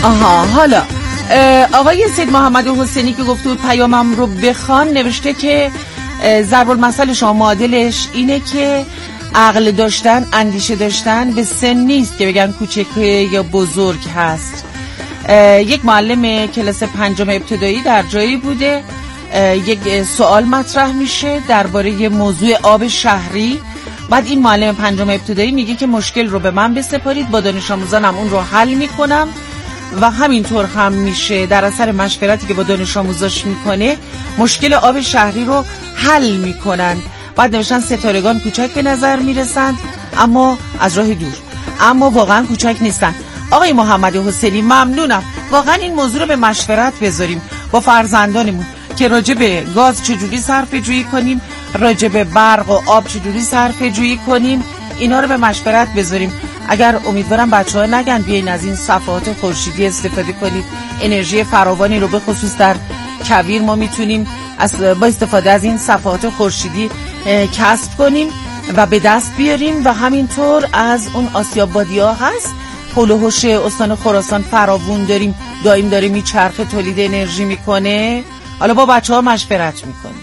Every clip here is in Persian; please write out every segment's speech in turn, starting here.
حالا آقای سید محمد حسینی که گفته بود پیامم رو بخوان، نوشته که ضرب المثل شما معادلش اینه که عقل داشتن، اندیشه داشتن به سن نیست که بگن کوچک یا بزرگ هست. یک معلم کلاس 5 ابتدایی در جایی بوده، یک سوال مطرح میشه درباره موضوع آب شهری. بعد این معلم 5 ابتدایی میگه که مشکل رو به من بسپارید، با دانش آموزانم اون رو حل میکنم. و همینطور هم میشه، در اثر مشورتی که با دانش آموزاش میکنه مشکل آب شهری رو حل میکنن. بعد نوشتن ستارگان کوچک به نظر میرسند اما از راه دور، اما واقعا کوچک نیستن. آقای محمد حسینی ممنونم، واقعا این موضوع رو به مشورت بذاریم با فرزندانمون که راجع به گاز چجوری صرفه جویی کنیم، راجع به برق و آب چجوری صرفه جویی کنیم، اینا رو به مشورت بذاریم. اگر امیدوارم بچه‌ها نگن بیاین از این صفحات خورشیدی استفاده کنید، انرژی فراوانی رو به خصوص در کویر ما میتونیم با استفاده از این صفحات خورشیدی کسب کنیم و به دست بیاریم. و همینطور از اون آسیابادی‌ها هست، حول و حوش استان خراسان فراوون داریم، دائم داره میچرخه، تولید انرژی میکنه. حالا با بچه‌ها مشورت میکنیم.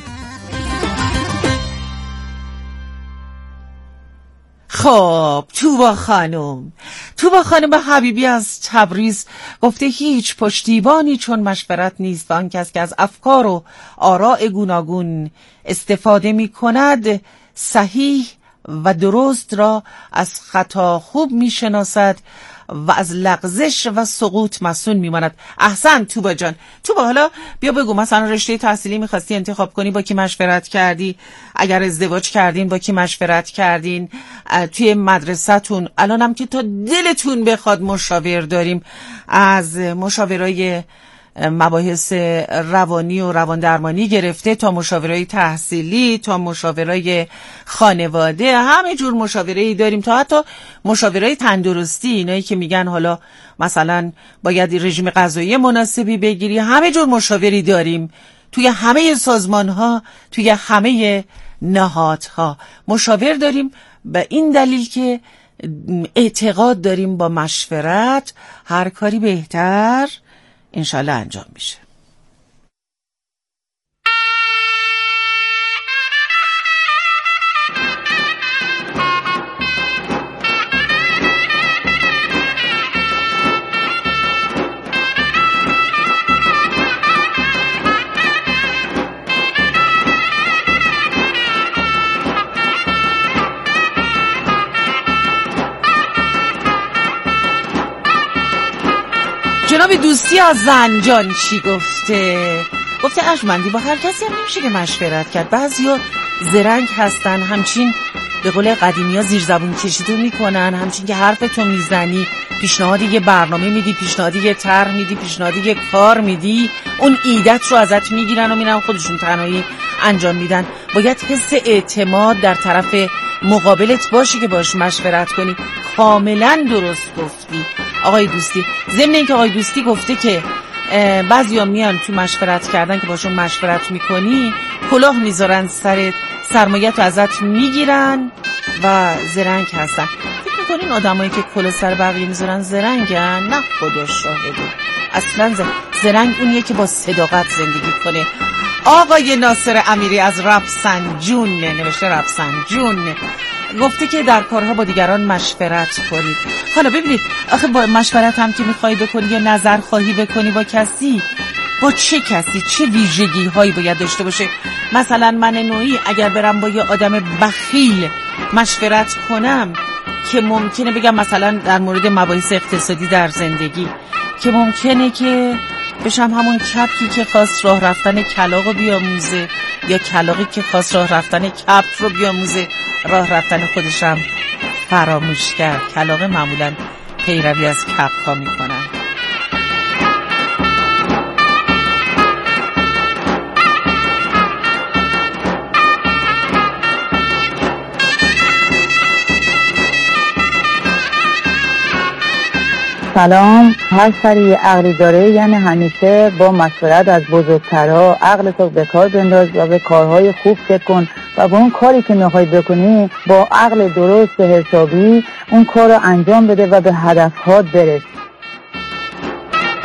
خب توبا خانم حبیبی از تبریز گفته هیچ پشتیبانی چون مشورت نیست و آن کس که از افکار و آراء گوناگون استفاده می کند صحیح و درست را از خطا خوب می شناسد و از لغزش و سقوط مسئول میماند. احسن توبا جان. توبا حالا بیا بگو مثلا رشته تحصیلی میخواستی انتخاب کنی با کی مشورت کردی؟ اگر ازدواج کردین با کی مشورت کردین؟ توی مدرسه‌تون الانم که تا دلتون بخواد مشاور داریم، از مشاورای مباحث روانی و روان درمانی گرفته تا مشاورای تحصیلی تا مشاورای خانواده، همه جور مشاورایی داریم، تا حتی مشاورای تندرستی، اینایی که میگن حالا مثلا باید رژیم غذایی مناسبی بگیری، همه جور مشاوری داریم توی همه سازمان‌ها، توی همه نهادها مشاور داریم. به این دلیل که اعتقاد داریم با مشورت هر کاری بهتر انشالله انجام میشه. جناب دوستی از زنجان چی گفته؟ گفته ارجمندی با هر کسی هم نمیشه که مشورت کرد. بعضیا زرنگ هستن، همچین به قول قدیمی ها زیر زبون کشیدو میکنن، همچین که حرفتو میزنی، پیشنهادی یه برنامه میدی، پیشنهادی یه طرح میدی، پیشنهادی یه کار میدی، اون ایدت رو ازت میگیرن و میرن خودشون تنهایی انجام میدن. باید حس اعتماد در طرف مقابلت باشی که باش مشورت کنی. کاملا درست گفتی آقای دوستی. ضمن اینکه آقای دوستی گفته که بعضیا میان تو مشورت کردن که باشون مشورت میکنی کلاه میذارن سرت، سرمایت رو ازت میگیرن و زرنگ هستن. فکر میکنین آدمایی که کلاه سر بقیه میذارن زرنگن؟ نه خدا شاهده. اصلا زرنگ اونیه که با صداقت زندگی کنه. آقای ناصر امیری از رفسنجون نوشته، رفسنجون گفته که در کارها با دیگران مشورت کنید. حالا ببینید آخه با مشورت هم که میخوای بکنی یا نظر خواهی بکنی با کسی، با چه کسی چه ویژگی هایی باید داشته باشه؟ مثلا من نوعی اگر برم با یه آدم بخیل مشورت کنم که ممکنه بگم مثلا در مورد مباحث اقتصادی در زندگی، که ممکنه که بشم همون کپکی که خواست راه رفتن کلاغ رو بیاموزه یا کلاغی که خواست راه رفتن کپ رو بیاموزه، راه رفتن خودشم فراموش کرد. کلاغ معمولا پیروی از کپ ها میکنن. سلام. هر سری عقلی داره یعنی همیشه با مشورت از بزرگترها عقلتو به کار بنداز و به کارهای خوب فکر کن و با اون کاری که میخوای بکنی با عقل درست حسابی اون کار رو انجام بده و به هدفهات برس.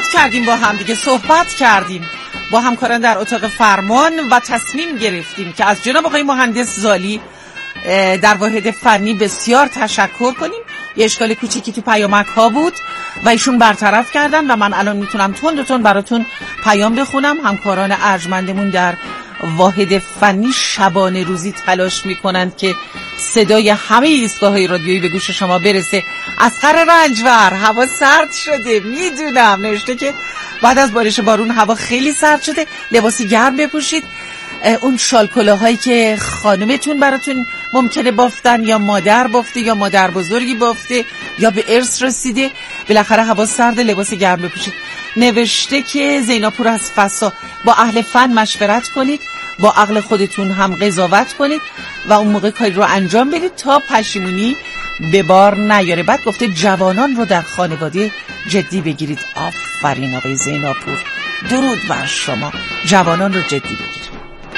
کردیم با هم دیگه، صحبت کردیم با همکاران در اتاق فرمان و تصمیم گرفتیم که از جناب آقای مهندس زالی در واحد فنی بسیار تشکر کنیم. یه اشکال کوچیکی تو پیامک ها بود و ایشون برطرف کردن و من الان میتونم تون براتون پیام بخونم. همکاران ارجمندمون در واحد فنی شبانه روزی تلاش میکنند که صدای همه ایستگاه‌های رادیویی به گوش شما برسه. اصغر رنجور، هوا سرد شده، میدونم نوشته که بعد از بارش بارون هوا خیلی سرد شده، لباسی گرم بپوشید. اون شال کلاهایی که خانمتون براتون ممکنه بافتن یا مادر بافته یا مادر بزرگی بافته یا به ارث رسیده، بالاخره هوا سرد، لباس گرم بپوشید. نوشته که زیناپور از فسا، با اهل فن مشورت کنید، با عقل خودتون هم قضاوت کنید و اون موقع کاری رو انجام بدید تا پشیمونی به بار نیاره. بعد گفته جوانان رو در خانواده جدی بگیرید. آفرین آقای زیناپور، درود بر شما، جوانان رو جدی بگیرید.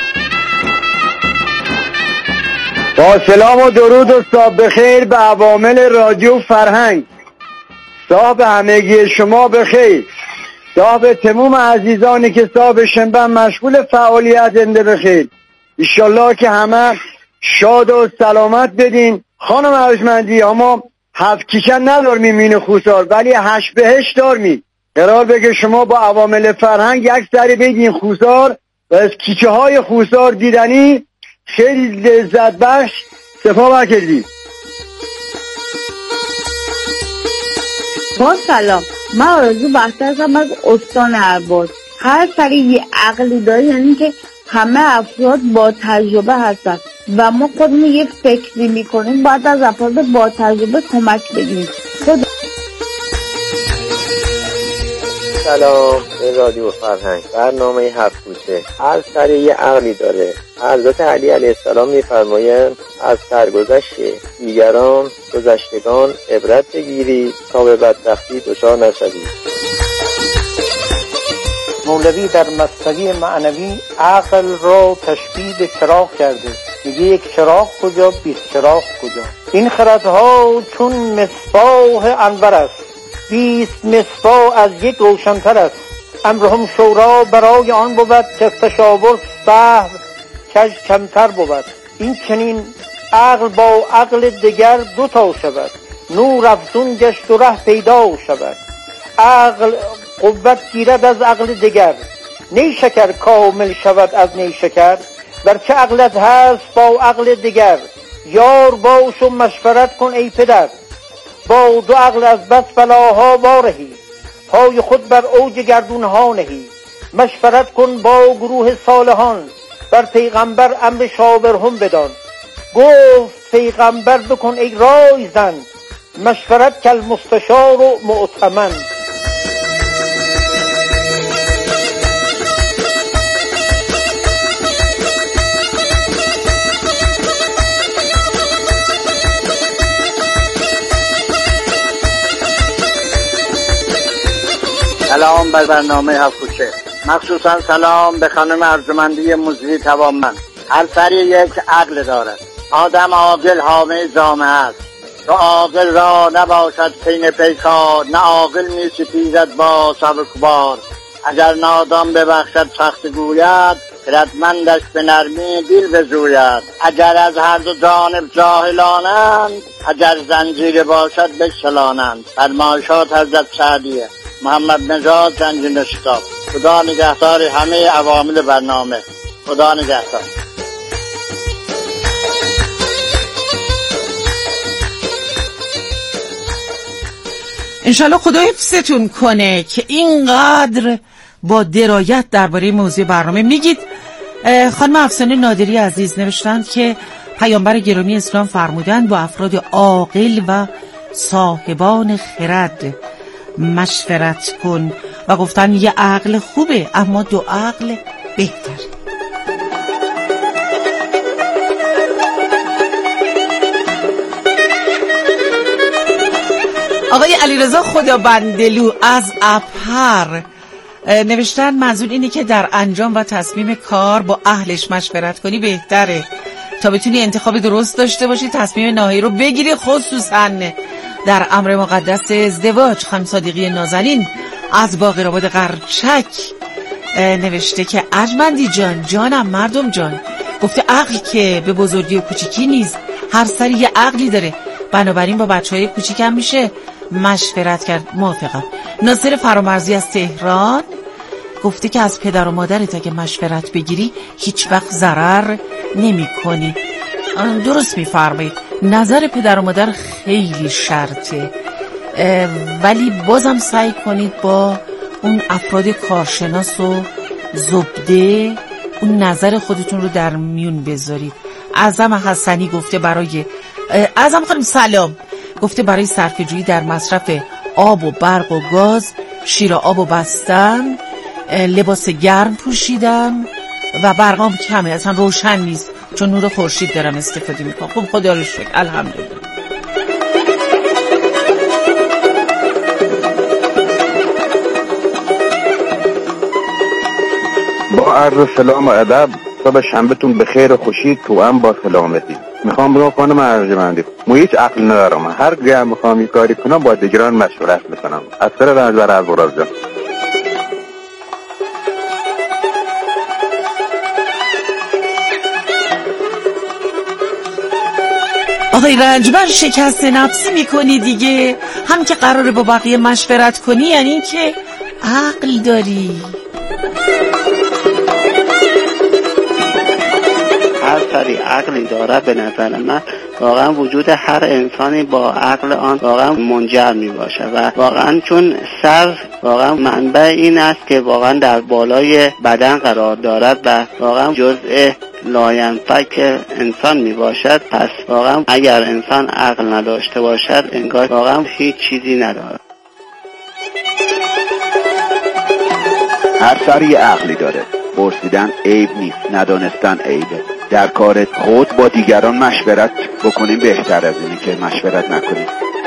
با سلام و درود و صبح بخیر به عوامل رادیو فرهنگ. صبح همگی شما بخیر. صبح تموم عزیزانی که صبح شنبه مشغول فعالیت انده بخیر. انشالله که همه شاد و سلامت بدین. خانم ارجمندی، اما 7 کیکن ندارمیم این خوسار، ولی 8 بهش دارمیم. قرار بگه شما با عوامل فرهنگ یک سری بگین خوسار و از کیکه های خوسار دیدنی خیلی لذت بخش صفا بکردیم. با سلام، من آرزو بخترم از استان ارباز. هر سری یه عقلی داره، یعنی که همه افراد با تجربه هستن و ما خودمون یه فکری میکنیم، باید از افراد با تجربه کمک بگیریم. سلام به رادیو فرهنگ. برنامه 7 کوچه هر سری یه عقلی داره. حضرت علی علیه السلام میفرمایند از سرگذشت دیگران گذشتگان عبرت بگیری تا به بدبختی دچار نشوی. مولوی در مثنوی معنوی عقل را تشبیه به چراغ کرده. میگه یک چراغ کجا، 20 چراغ کجا. این خردها چون مصباح انور است، 20 مصباح از یک روشن‌تر است. امرهم شورا برای آن بود که تشاور سهو کج کمتر بود. این چنین عقل با عقل دیگر دوتا شود، نور افزون گشت و ره پیدا شود. عقل قوت گیرد از عقل دیگر، نیشکر کامل شود از نیشکر. برچه عقلت هست با عقل دیگر، یار باش و مشورت کن ای پدر. با دو عقل از بس بلاها وارهی، پای خود بر اوج گردونها نهی. مشورت کن با گروه صالحان، بر پیغمبر امر شاورهم بدان. گفت پیغمبر بکن ای رای زن، مشورت کل مستشار و مؤتمن. سلام بر برنامه 7 کوچه. مخصوصا سلام به خانم ارجمندی موزی توانمند. هر سری یک عقل دارد. آدم عاقل حامل جامعه است. تو عاقل را نباشد کین پیکار، نه عاقل می سپیزد با سبکبار. اگر نادان ببخشد سخت گوید، خردمندش به نرمی دل بزوید. اگر از هر دو جانب جاهلانند، اگر زنجیر باشد بشلانند. فرمایشات حضرت سعدیه. محمد نژاد زنجین شتاب. خدا نگهدار همه عوامل برنامه. خدا نگهدار. انشالله خدا حفظتون کنه که اینقدر با درایت درباره موضوع برنامه میگید. خانم افسانه نادری عزیز نوشتند که پیامبر گرامی اسلام فرمودند با افراد عاقل و صاحبان خرد مشورت کن و گفتن یه عقل خوبه اما 2 عقل بهتر. آقای علیرضا خدابندلو از اپهر نوشتن منظور اینه که در انجام و تصمیم کار با اهلش مشورت کنی بهتره تا بتونی انتخاب درست داشته باشی، تصمیم نهایی رو بگیری، خصوصا در امر مقدس ازدواج. خانم صادقی نازنین از باقرآباد قرچک نوشته که ارجمندی جان، جانم مردم جان، گفته عقل که به بزرگی و کوچیکی نیست، هر سری یه عقلی داره، بنابراین با بچهای کوچیکم میشه مشورت کرد. موافقم. ناصر فرامرزی از تهران گفته که از پدر و مادرت اگه مشورت بگیری هیچ وقت ضرر نمی کنی. درست میفرمایید، نظر پدر و مادر خیلی شرطه، ولی بازم سعی کنید با اون افراد کارشناس و زبده اون نظر خودتون رو در میون بذارید. اعظم حسنی گفته برای اعظم خانم سلام، گفته برای صرفه‌جویی در مصرف آب و برق و گاز شیر آب و بستم، لباس گرم پوشیدم و برقام کمه، اصلا روشن نیست چون نور خورشید دارم استفاده میکنم. خب خدا رو شکر، الحمدلله. با عرض سلام و ادب، صبح شنبهتون بخیر و خوشی تو هم با سلامتی. میخوام بگم خانم ارجمندی، من هیچ عقل ندارم، هر گه میخوام یک کاری کنم با دیگران مشورت میکنم. از سر رنجبر از براز جان. آقای رنجبر شکست نفسی میکنی دیگه، هم که قراره با بقیه مشورت کنی یعنی این که عقل داری. هر سری عقلی داره به نظر من واقعا وجود هر انسانی با عقل آن واقعا منجر می باشه و واقعا چون سر واقعا منبع این است که واقعا در بالای بدن قرار دارد و واقعا جزء لاینفک انسان می باشد، پس واقعا اگر انسان عقل نداشته باشد انگار واقعا هیچ چیزی ندارد. هر سری عقلی داره، پرسیدن عیب نیست، ندانستن عیبه. در کار خود با دیگران مشورت بکنیم بهتر از اینه که مشورت نکنیم.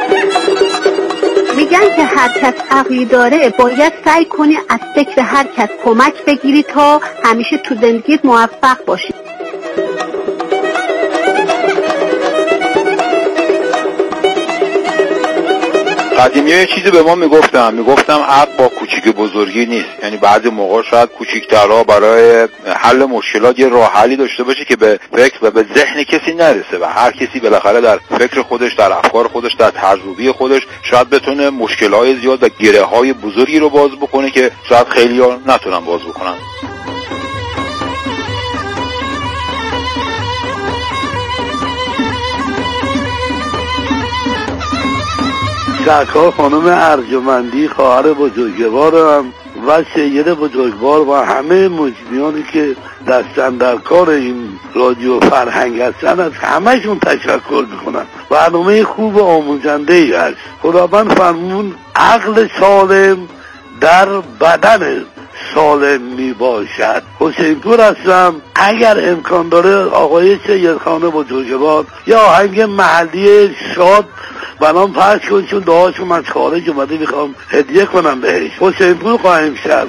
میگن که هر کس عقلی داره باید سعی کنی از فکر هر کس کمک بگیری تا همیشه تو زندگیت موفق باشی. قدیمی یه چیزی به ما میگفتم عقل با کوچیک بزرگی نیست، یعنی بعضی موقع شاید کوچیک‌ترها برای حل مشکلات یه راه حلی داشته باشه که به فکر و به ذهن کسی نرسه و هر کسی بالاخره در فکر خودش، در افکار خودش، در تجربه خودش شاید بتونه مشکلات زیاد و گره‌های بزرگی رو باز بکنه که شاید خیلی‌ها نتونن باز بکنن. سرکار خانم ارجمندی، خواهر بزرگوارم و سید بزرگوار و همه مجریانی که دستن در کار این رادیو فرهنگ هستن، از همهشون تشکر میکنم. برنامه خوب و آموزنده ای هست. خداوند فرمون عقل سالم در بدن سالم می باشد. حسین پور هستم. اگر امکان داره آقای سید خان بزرگوار یا آهنگ محلی شاد برام پخش کن، چون دعاشون از خارج اومده میخوام هدیه کنم بهش. حسین پور قائم شد.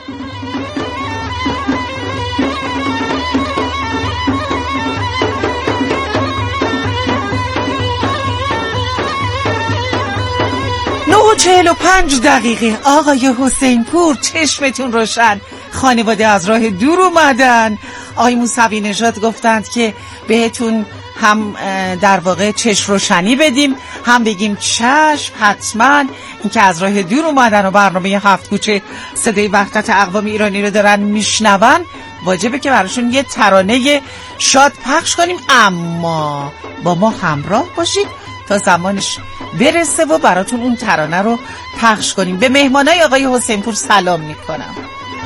و 45 دقیقه. آقای حسین پور چشمتون روشن، خانواده از راه دور اومدن. آقای موسوی نژاد گفتند که بهتون هم در واقع چشم روشنی بدیم، هم بگیم چشم حتما. این که از راه دور اومدن و برنامه 7 کوچه صدای وحدت اقوام ایرانی رو دارن میشنون، واجبه که براشون یه ترانه شاد پخش کنیم. اما با ما همراه باشید تا زمانش برسه و براتون اون ترانه رو پخش کنیم. به مهمانای آقای حسین پور سلام میکنم.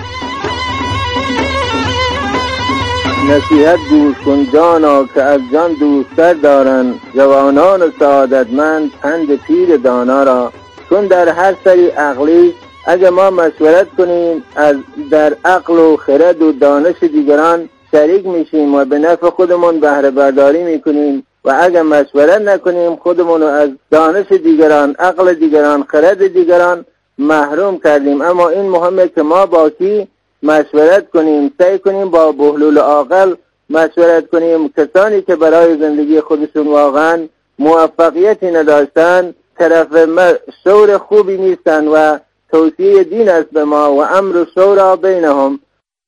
نصیحت گوش کن جانا که از جان دوستر دارن، جوانان سعادتمند پند پیر دانا را. چون در هر سری عقلی اگه ما مشورت کنیم، از در عقل و خرد و دانش دیگران شریک میشیم و به نفع خودمون بهره برداری میکنیم، و اگه مشورت نکنیم خودمون رو از دانش دیگران، عقل دیگران، خرد دیگران محروم کردیم. اما این مهمه که ما با کی مشورت کنیم، سعی کنیم با بهلول عاقل مشورت کنیم. کسانی که برای زندگی خودشون واقعا موفقیتی نداشتن، طرف شعور خوبی نیستن و توصیه دین است به ما و امر شورا بینهم.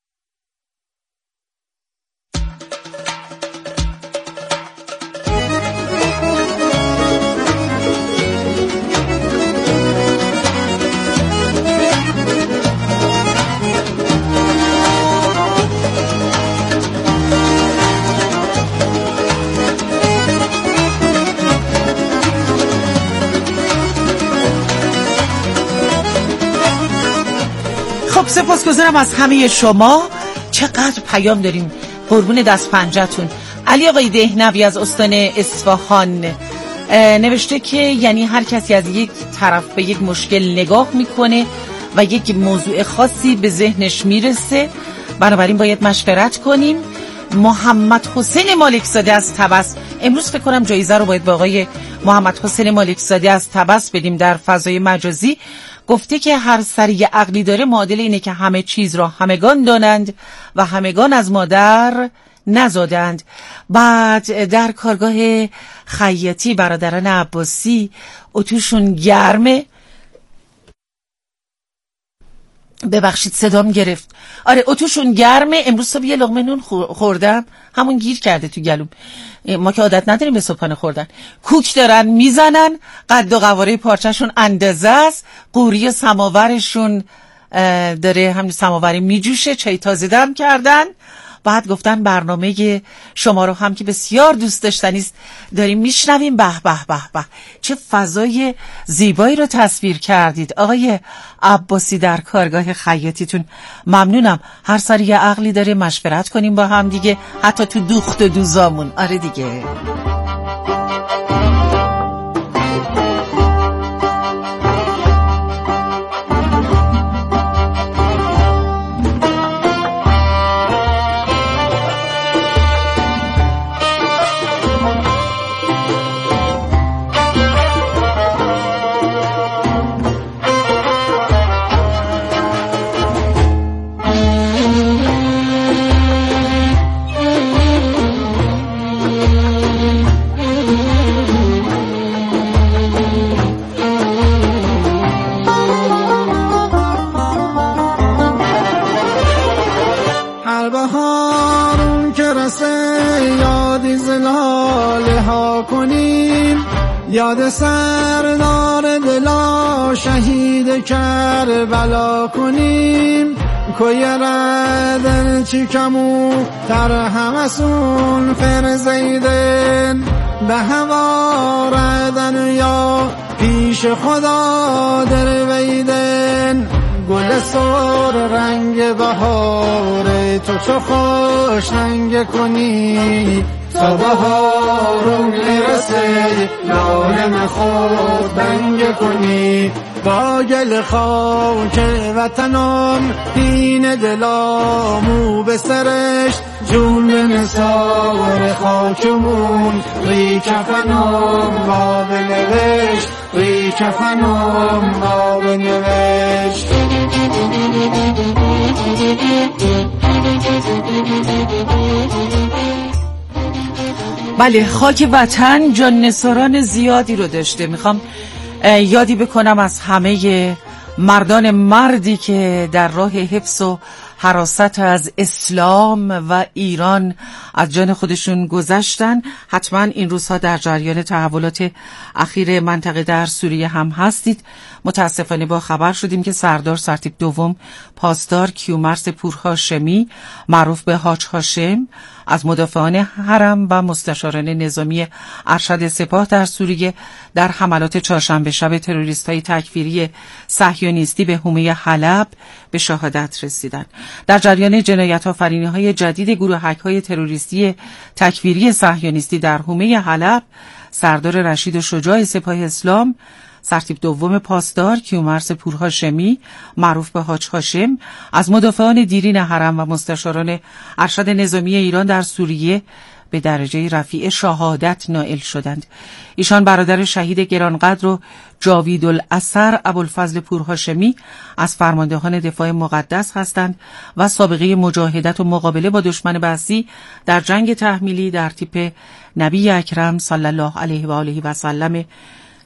سپاسگزارم از همه شما. چقدر پیام داریم، قربون دست پنجتون. علی آقای دهنوی از استان اصفهان نوشته که یعنی هر کسی از یک طرف به یک مشکل نگاه میکنه و یک موضوع خاصی به ذهنش میرسه، بنابراین باید مشورت کنیم. محمد حسین مالکزاده از طبس، امروز فکر کنم جایزه رو باید با آقای محمد حسین مالکزاده از طبس بدیم در فضای مجازی. گفته که هر سری یه عقلی داره معادل اینه که همه چیز را همگان دانند و همگان از مادر نزادند. بعد در کارگاه خیاطی برادران عباسی اتوشون گرمه. ببخشید صدام گرفت. آره اتوشون گرمه. امروز صبح یه لقمه نون خوردم، همون گیر کرده تو گلوم. ما که عادت نداریم به صبحانه خوردن. کوک دارن میزنن، قد و قواره پارچهشون اندازه است، قوری سماورشون داره همین سماوری میجوشه، چای تازه دم کردن. بعد گفتن برنامه شما رو هم که بسیار دوست داشتنیست داریم میشنویم. به به به به، چه فضای زیبایی رو تصویر کردید آقای عباسی در کارگاه خیاطیتون. ممنونم. هر سری یه عقلی داره، مشورت کنیم با هم دیگه، حتی تو دوخت و دوزامون. آره دیگه. یاد سردار دلا شهید کربلا کنیم، کوی ردن چی کمو تر همسون فرزیدن، به هوا ردن یا پیش خدا در ویدن. گل سر رنگ بهار تو چو خوش رنگ کنی، تا بهارون میرسه لاله خود بنگ کنی. با گل خاک وطنم دین دلامو به سرش، جون به نثار خاکمون روی کفنم با بنوشت، روی کفنم با بنوشت. بله، خاک وطن جان نثاران زیادی رو داشته. میخوام یادی بکنم از همه مردان مردی که در راه حفظ و حراست از اسلام و ایران از جان خودشون گذشتن. حتما این روزها در جریان تحولات اخیر منطقه در سوریه هم هستید. متاسفانه با خبر شدیم که سردار سرتیپ دوم پاسدار کیومرث پورهاشمی معروف به حاج هاشم از مدافعان حرم و مستشاران نظامی ارشد سپاه در سوریه در حملات چهارشنبه شب تروریست‌های تکفیری صهیونیستی به حومه حلب به شهادت رسیدند. در جریان جنایت‌آفرینی‌های جدید گروهک‌های تروریستی تکفیری صهیونیستی در حومه حلب، سردار رشید و شجاع سپاه اسلام سرتیپ دوم پاسدار کیومرث پورهاشمی معروف به حاج هاشم از مدافعان دیرین حرم و مستشاران ارشد نظامی ایران در سوریه به درجه رفیع شهادت نائل شدند. ایشان برادر شهید گرانقدر و جاوید الاثر ابوالفضل پورهاشمی از فرماندهان دفاع مقدس هستند و سابقه مجاهدت و مقابله با دشمن بعثی در جنگ تحمیلی در تیپ نبی اکرم صلی الله علیه و آله و سلم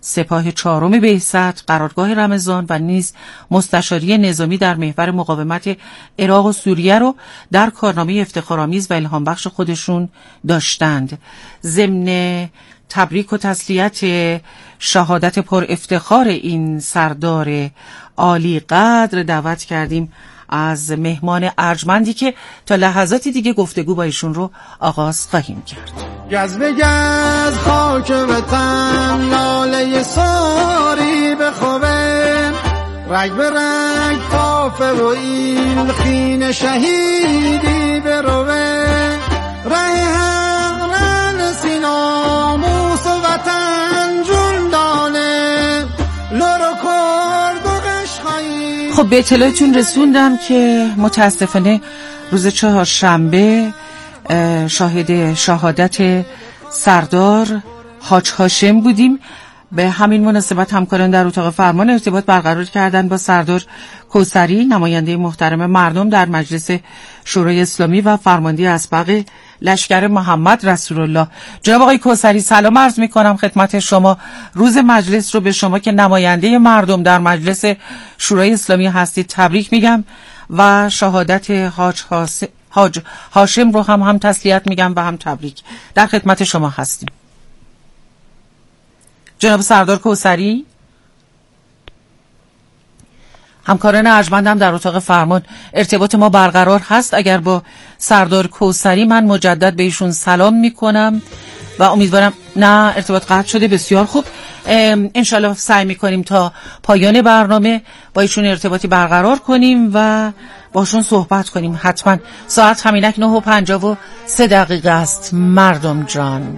سپاه 4 بهزت، قرارگاه رمضان و نیز مستشاری نظامی در محور مقاومت عراق و سوریه رو در کارنامه افتخارآمیز و الهام بخش خودشون داشتند. ضمن تبریک و تسلیت شهادت پر افتخار این سردار عالی قدر دعوت کردیم از مهمان ارجمندی که تا لحظاتی دیگه گفتگو با ایشون رو آغاز خواهیم کرد. گز به گز خاک وطن لاله ساری بخوه، رگ به رگ تافه و این خین شهیدی بروه، ره حق رنسی ناموس و وطن جندانه لورو کرد و قشخایی. خب به اطلاعتون رسوندم که متاسفانه روز چهارشنبه شاهد شهادت سردار حاج هاشم بودیم. به همین مناسبت همکاران در اتاق فرمان ارتباط برقرار کردن با سردار کوثری، نماینده محترم مردم در مجلس شورای اسلامی و فرمانده اسبق لشکر محمد رسول الله. جناب آقای کوثری سلام عرض می کنم خدمت شما. روز مجلس رو به شما که نماینده مردم در مجلس شورای اسلامی هستید تبریک میگم و شهادت حاج هاشم رو هم تسلیت میگم و هم تبریک. در خدمت شما هستیم. جناب سردار کوثری، همکاران ارجمندم در اتاق فرمان ارتباط ما برقرار هست. اگر با سردار کوثری من مجدد به ایشون سلام میکنم و امیدوارم نه ارتباط قطع شده. بسیار خوب، انشالله سعی میکنیم تا پایان برنامه با ایشون ارتباطی برقرار کنیم و باشون صحبت کنیم. حتما ساعت همینک 9:53 است. مردم جان،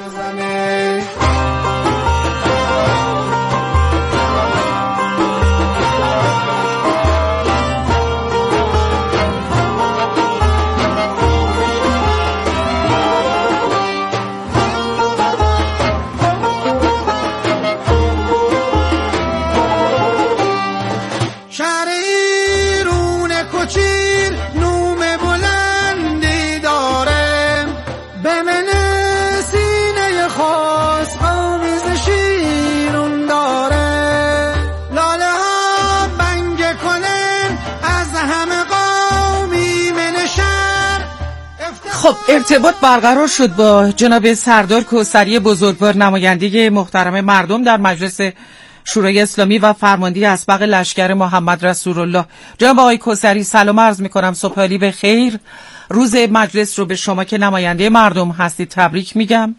خب ارتباط برقرار شد با جناب سردار کوثری بزرگوار، نماینده محترم مردم در مجلس شورای اسلامی و فرمانده اسبق لشکر محمد رسول الله. جناب آقای کوثری سلام عرض میکنم، صبح علی به خیر. روز مجلس رو به شما که نماینده مردم هستید تبریک میگم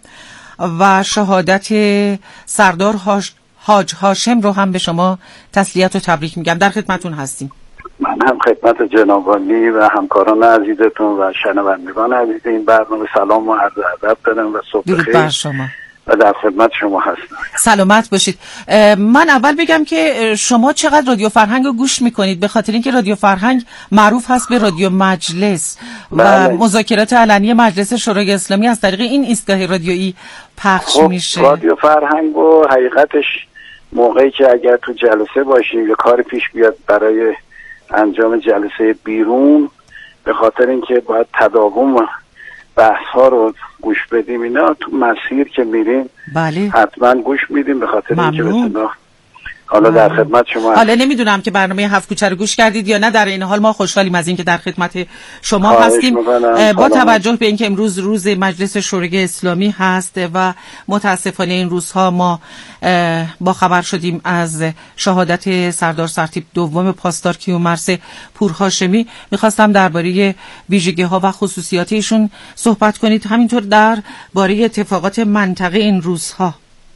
و شهادت سردار حاج هاشم رو هم به شما تسلیت و تبریک میگم. در خدمتون هستیم. من هم خدمت جناب عالی و همکاران عزیزتون و شنوندگان عزیز این برنامه سلام و عرض ادب دارم و صبح درود بر شما و در خدمت شما هستم. سلامت باشید. من اول بگم که شما چقدر رادیو فرهنگ رو گوش میکنید؟ به خاطر اینکه رادیو فرهنگ معروف هست به رادیو مجلس و مذاکرات علنی مجلس شورای اسلامی از طریق این ایستگاه رادیویی پخش میشه. رادیو فرهنگ و حقیقتش موقعی که اگر تو جلسه باشیم یا کار پیش بیاد برای انجام جلسه بیرون، به خاطر اینکه باید تداوم بحث ها رو گوش بدیم، اینا تو مسیر که میریم بله حتما گوش میدیم به خاطر اینکه بسیار حالا در خدمت شما. حالا نمیدونم که برنامه هفت کوچه رو گوش کردید یا نه، در این حال ما خوشحالیم از اینکه در خدمت شما هستیم. با توجه به اینکه امروز روز مجلس شورای اسلامی هست و متاسفانه این روزها ما با خبر شدیم از شهادت سردار سرتیپ دوم پاسدار کیومرث پورهاشمی، میخواستم درباره ویژگی‌ها و خصوصیات ایشون صحبت کنید، همینطور درباره اتفاقات منطقه این روزها.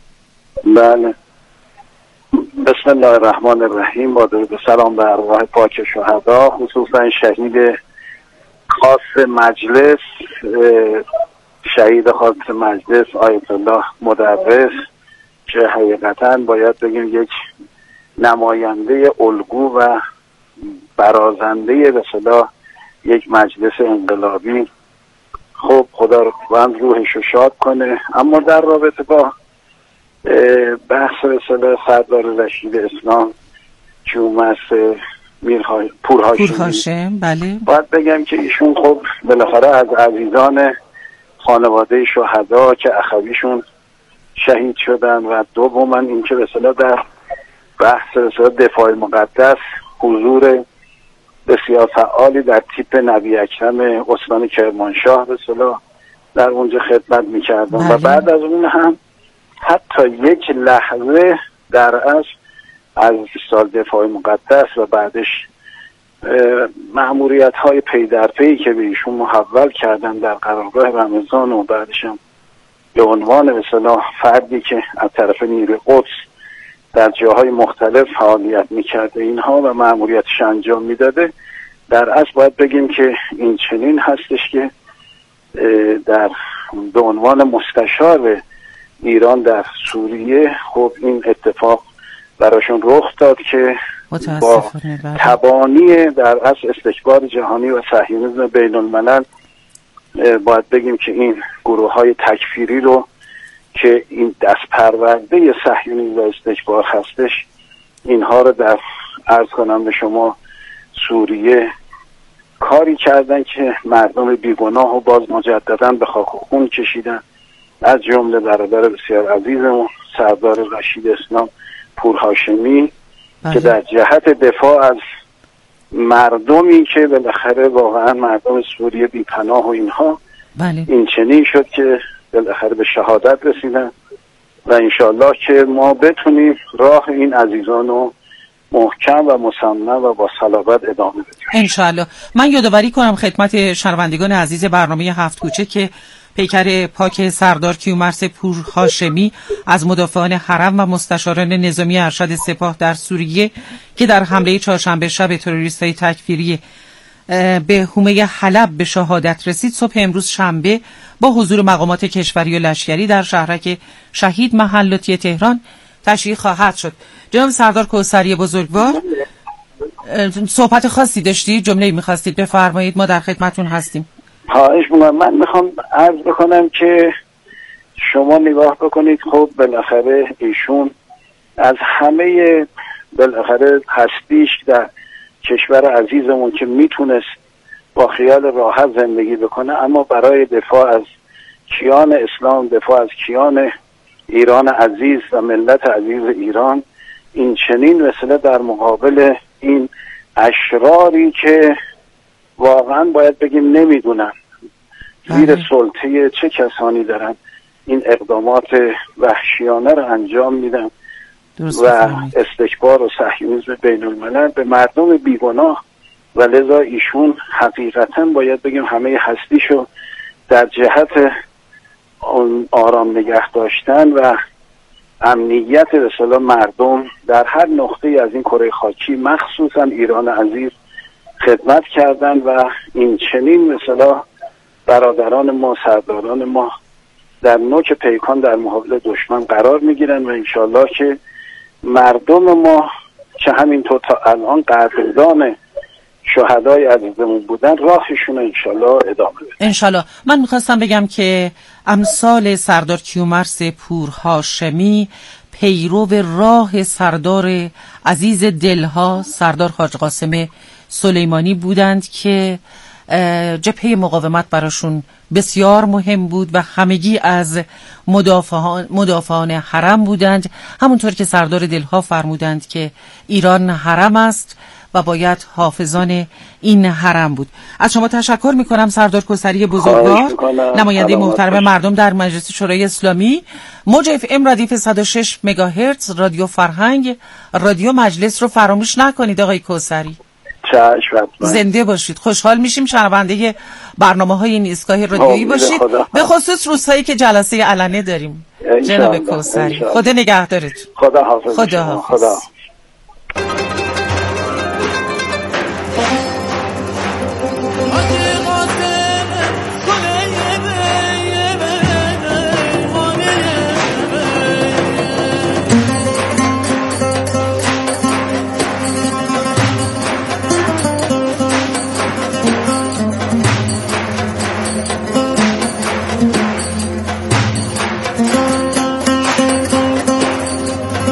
بله، بسم الله الرحمن الرحیم. با درود و سلام به ارواح پاک شهدا، خصوصا شهید خاص مجلس، شهید خاص مجلس آیت الله مدرس، که حقیقتا باید بگیم یک نماینده الگو و برازنده به اصطلاح یک مجلس انقلابی. خب خدا روحش رو شاد کنه. اما در رابطه با بحث به اصطلاح سردار رشید اسلام کیومرث پورهاشم، بله، باید بگم که ایشون خب بالاخره از عزیزان خانواده شهدا که اخویشون شهید شدن و دوما اینکه به اصطلاح در بحث به اصطلاح دفاع مقدس حضور بسیار فعالی در تیپ نبی اکرم استان کرمانشاه به اصطلاح در اونجا خدمت میکردن و بعد از اون هم حتی یک لحظه در اصل از سال دفاع مقدس و بعدش مأموریت های پی در پی که به ایشون محول کردن در قرارگاه رمضان و بعدش هم به عنوان به اصطلاح فردی که از طرف نیروی قدس در جاهای مختلف فعالیت میکرده اینها و مأموریتش انجام میداده، در اصل باید بگیم که این چنین هستش که به عنوان مستشار ایران در سوریه خب این اتفاق براشون رخ داد که با تبانی در اصل استکبار جهانی و صهیونیسم بین الملل باید بگیم که این گروه های تکفیری رو که این دست پرورده صهیونیسم و استکبار هستش اینها رو در عرض کنم به شما سوریه کاری کردن که مردم بیگناه و باز مجددا به خاک و خون کشیدن، از جمله برادر بسیار عزیزمون سردار رشید اسلام پورهاشمی که در جهت دفاع از مردمی که بالاخره واقعا مردم سوریه بی‌پناه و اینها این چنین شد که بالاخره به شهادت رسیدن و انشالله که ما بتونیم راه این عزیزان رو محکم و مصمم و با صلابت ادامه بدیم انشالله. من یادآوری کنم خدمت شنوندگان عزیز برنامه هفت کوچه که پیکر پاک سردار کیومرث پورهاشمی از مدافعان حرم و مستشاران نظامی ارشد سپاه در سوریه که در حمله چهارشنبه شب تروریست‌های تکفیری به حومه حلب به شهادت رسید، صبح امروز شنبه با حضور مقامات کشوری و لشکری در شهرک شهید محلاتی تهران تشییع خواهد شد. جناب سردار کوثری بزرگوار، صحبت خاصی داشتی؟ جمله‌ای می‌خواستید بفرمایید، ما در خدمتتون هستیم. خواهش می‌کنم. من میخوام عرض بکنم که شما نگاه بکنید، خب بالاخره ایشون از همه بالاخره هستیش در کشور عزیزمون که میتونست با خیال راحت زندگی بکنه، اما برای دفاع از کیان اسلام، دفاع از کیان ایران عزیز و ملت عزیز ایران، این چنین مثلا در مقابل این اشراری که واقعا باید بگیم نمیدونن زیر سلطه چه کسانی دارن این اقدامات وحشیانه رو انجام میدن و استکبار و صهیونیسم بین الملل به مردم بیگناه و لذا ایشون حقیقتا باید بگیم همه هستیشو در جهت آرام نگه داشتن و امنیت به اصطلاح مردم در هر نقطه از این کره خاکی مخصوصا ایران عزیز خدمت کردن و این چنین مثلا برادران ما، سرداران ما در نوک پیکان در مقابل دشمن قرار میگیرن و انشالله که مردم ما که همینطور تا الان قدردان شهدای عزیزمون بودن راهشون انشالله ادامه بده. انشالله. من میخواستم بگم که امثال سردار کیومرث پورهاشمی پیرو راه سردار عزیز دلها سردار حاج قاسم سلیمانی بودند که جبهه مقاومت براشون بسیار مهم بود و همگی از مدافعان حرم بودند، همونطور که سردار دلها فرمودند که ایران حرم است و باید حافظان این حرم بود. از شما تشکر میکنم سردار کوثری بزرگوار، نماینده محترم مردم در مجلس شورای اسلامی. موج اف ام ردیف 106 مگاهرتز رادیو فرهنگ، رادیو مجلس رو فراموش نکنید آقای کوثری. زنده باشید. خوشحال میشیم شنونده برنامه‌های این ایستگاه رادیویی باشید، به خصوص روزهایی که جلسه علنی داریم. جناب کوثری خدا نگهدارتون. خدا حافظ. خدا حافظ.